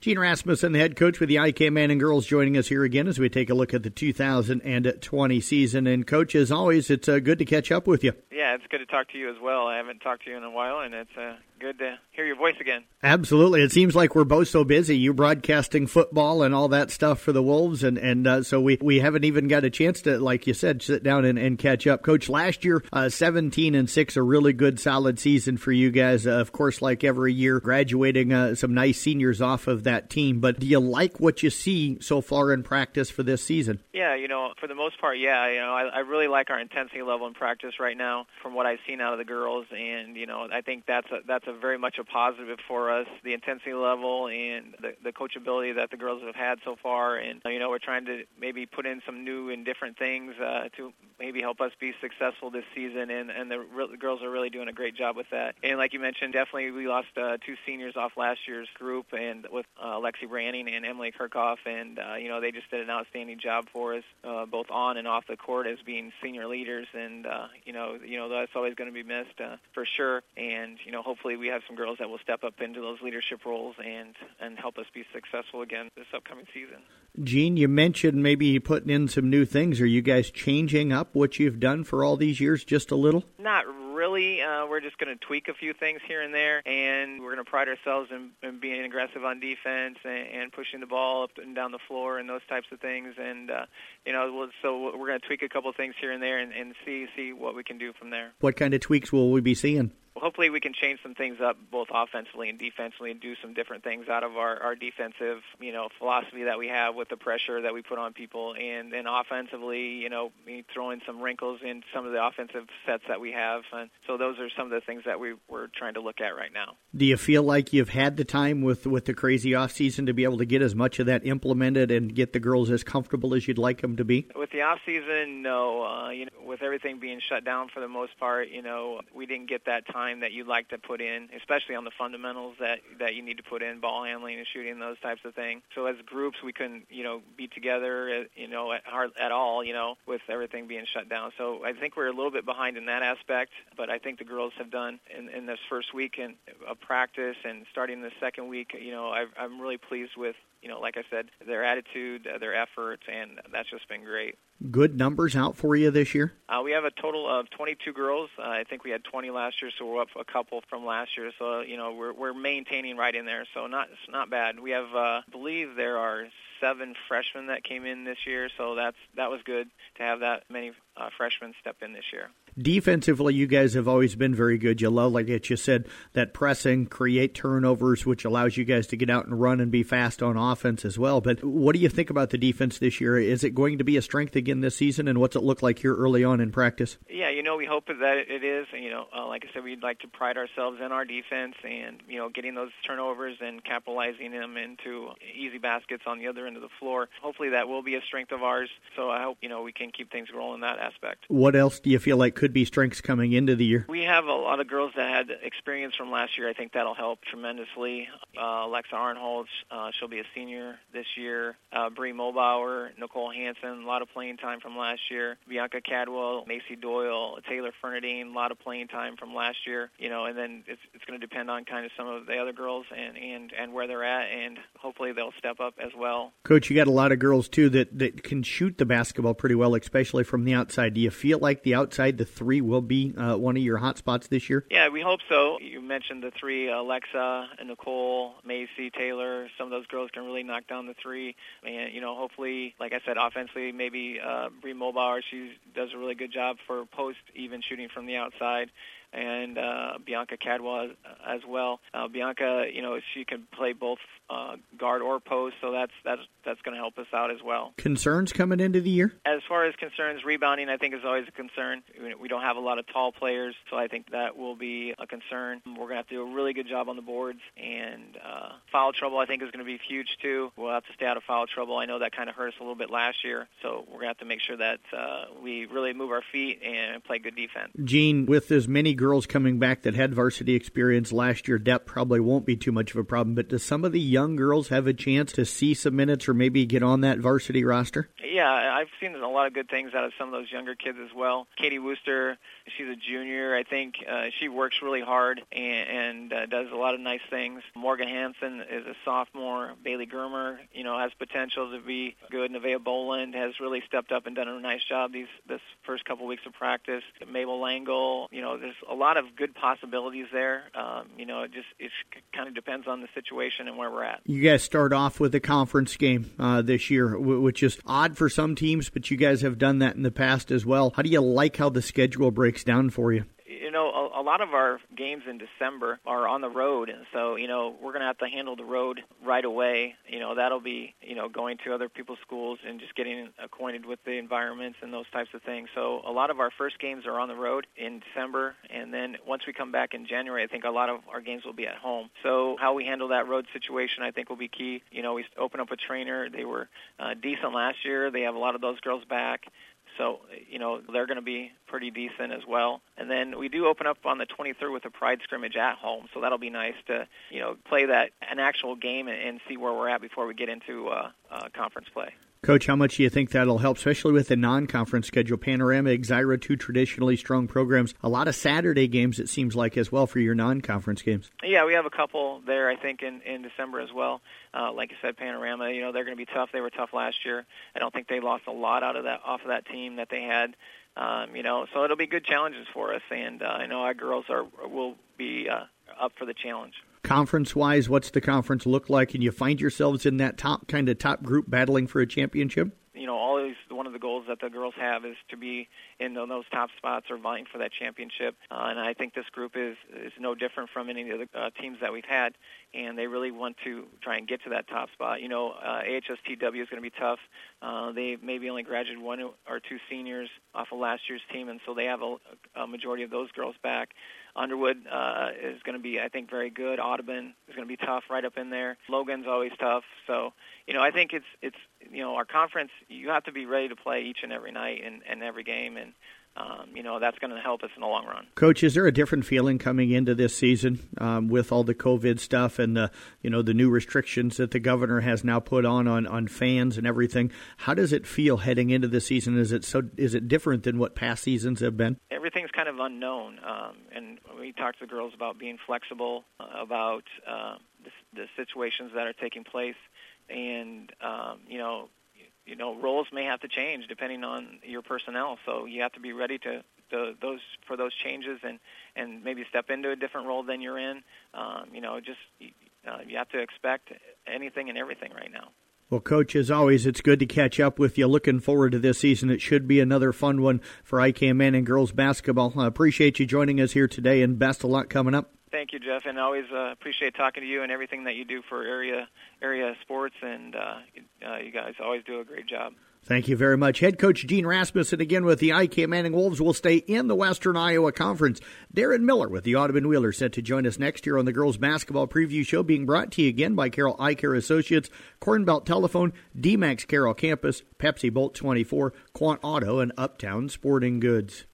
Gene Rasmussen, the head coach with the IK Men and Girls, joining us here again as we take a look at the 2020 season. And, Coach, as always, it's good to catch up with you. Yeah, it's good to talk to you as well. I haven't talked to you in a while, and it's good to hear your voice again. Absolutely. It seems like we're both so busy. You broadcasting football and all that stuff for the Wolves, and so we haven't even got a chance to, like you said, sit down and catch up. Coach, last year, 17-6, a really good, solid season for you guys. Of course, like every year, graduating some nice seniors off of that team. But do you like what you see so far in practice for this season? Yeah, for the most part, yeah. I really like our intensity level in practice right now from what I've seen out of the girls, and, I think that's a very much a positive for us, the intensity level and the coachability that the girls have had so far. And, we're trying to maybe put in some new and different things to maybe help us be successful this season, and the girls are really doing a great job with that. And like you mentioned, definitely we lost two seniors off last year's group, and with Lexi Branning and Emily Kirchhoff, and, they just did an outstanding job for us, both on and off the court as being senior leaders, and, that's always going to be missed for sure. And, hopefully we have some girls that will step up into those leadership roles and help us be successful again this upcoming season. Gene, you mentioned maybe putting in some new things. Are you guys changing up what you've done for all these years just a little? Not really. We're just going to tweak a few things here and there, and we're going to pride ourselves in being aggressive on defense and pushing the ball up and down the floor and those types of things. And, so we're going to tweak a couple of things here and there and see what we can do from there. What kind of tweaks will we be seeing? Hopefully we can change some things up both offensively and defensively and do some different things out of our defensive, philosophy that we have with the pressure that we put on people. And then offensively, throw in some wrinkles in some of the offensive sets that we have. And so those are some of the things that we're trying to look at right now. Do you feel like you've had the time with the crazy offseason to be able to get as much of that implemented and get the girls as comfortable as you'd like them to be? With the offseason, no. With everything being shut down for the most part, we didn't get that time that you'd like to put in, especially on the fundamentals that you need to put in, ball handling and shooting, those types of things. So as groups, we couldn't, be together, at all, with everything being shut down. So I think we're a little bit behind in that aspect, but I think the girls have done in this first week of practice and starting the second week, I'm really pleased with, like I said, their attitude, their efforts, and that's just been great. Good numbers out for you this year? We have a total of 22 girls. I think we had 20 last year, so we're up a couple from last year. So, we're maintaining right in there, so it's not bad. We have, I believe there are 7 freshmen that came in this year, so that was good to have that many freshmen step in this year. Defensively, you guys have always been very good. You love, like you said, that pressing, create turnovers, which allows you guys to get out and run and be fast on offense as well. But what do you think about the defense this year? Is it going to be a strength again this season, and what's it look like here early on in practice? Yeah, we hope that it is. Like I said, we'd like to pride ourselves in our defense and, getting those turnovers and capitalizing them into easy baskets on the other end of the floor. Hopefully that will be a strength of ours, so I hope, we can keep things rolling in that aspect. What else do you feel like could be strengths coming into the year? We have a lot of girls that had experience from last year. I think that'll help tremendously. Alexa Arnholz, she'll be a senior this year. Bree Mulbauer, Nicole Hansen, a lot of playing time from last year. Bianca Cadwell, Macy Doyle, Taylor Fernandine, a lot of playing time from last year. And then it's going to depend on kind of some of the other girls and where they're at, and hopefully they'll step up as well. Coach, you got a lot of girls, too, that can shoot the basketball pretty well, especially from the outside. Do you feel like the outside, the three, will be one of your hot spots this year? Yeah, we hope so. You mentioned the three, Alexa, Nicole, Macy, Taylor. Some of those girls can really knock down the three. And, hopefully, like I said, offensively, maybe Bree Mulbauer, she does a really good job for post, even shooting from the outside. And Bianca Cadwell as well. Bianca, she can play both guard or post, so that's going to help us out as well. Concerns coming into the year? As far as concerns, rebounding, I think, is always a concern. We don't have a lot of tall players, so I think that will be a concern. We're going to have to do a really good job on the boards, and foul trouble, I think, is going to be huge, too. We'll have to stay out of foul trouble. I know that kind of hurt us a little bit last year, so we're going to have to make sure that we really move our feet and play good defense. Gene, with as many girls coming back that had varsity experience last year, depth probably won't be too much of a problem, but does some of the young girls have a chance to see some minutes or maybe get on that varsity roster? Yeah, I've seen a lot of good things out of some of those younger kids as well. Katie Wooster, she's a junior. I think she works really hard and does a lot of nice things. Morgan Hansen is a sophomore. Bailey Germer, has potential to be good. Nevaeh Boland has really stepped up and done a nice job this first couple weeks of practice. Mabel Langle, there's a lot of good possibilities there. It kind of depends on the situation and where we're at. You guys start off with a conference game this year, which is odd for some teams, but you guys have done that in the past as well. How do you like how the schedule breaks down for you? A lot of our games in December are on the road, and so, we're going to have to handle the road right away. That'll be, going to other people's schools and just getting acquainted with the environments and those types of things. So a lot of our first games are on the road in December, and then once we come back in January, I think a lot of our games will be at home. So how we handle that road situation, I think, will be key. We open up a trainer. They were decent last year. They have a lot of those girls back. So, they're going to be pretty decent as well. And then we do open up on the 23rd with a pride scrimmage at home. So that'll be nice to, play an actual game and see where we're at before we get into conference play. Coach, how much do you think that'll help, especially with the non-conference schedule? Panorama, Exira, two traditionally strong programs. A lot of Saturday games, it seems like, as well for your non-conference games. Yeah, we have a couple there, I think, in December as well. Like you said, Panorama, they're going to be tough. They were tough last year. I don't think they lost a lot off of that team that they had. So it'll be good challenges for us, and I know our girls will be up for the challenge. Conference-wise, what's the conference look like? And you find yourselves in that top group battling for a championship? Always one of the goals that the girls have is to be in those top spots or vying for that championship. And I think this group is no different from any of the teams that we've had, and they really want to try and get to that top spot. AHSTW is going to be tough. They maybe only graduated one or two seniors off of last year's team, and so they have a majority of those girls back. Underwood is going to be, I think, very good. Audubon is going to be tough right up in there. Logan's always tough. So, I think it's our conference, you have to be ready to play each and every night and every game, and that's going to help us in the long run. Coach, is there a different feeling coming into this season with all the COVID stuff and the new restrictions that the governor has now put on fans and everything? How does it feel heading into the season? Is it different than what past seasons have been? Everything's kind of unknown, and we talked to the girls about being flexible, about the situations that are taking place, and roles may have to change depending on your personnel. So you have to be ready for those changes and maybe step into a different role than you're in. You have to expect anything and everything right now. Well, Coach, as always, it's good to catch up with you. Looking forward to this season. It should be another fun one for IKM Manning girls basketball. I appreciate you joining us here today, and best of luck coming up. Thank you, Jeff, and I always appreciate talking to you and everything that you do for area sports, and you guys always do a great job. Thank you very much. Head coach Gene Rasmussen again with the IKM Manning Wolves will stay in the Western Iowa Conference. Darren Miller with the Audubon Wheelers set to join us next year on the girls basketball preview show, being brought to you again by Carroll Eye Care Associates, Cornbelt Telephone, D-Max Carroll Campus, Pepsi Bolt 24, Quant Auto, and Uptown Sporting Goods.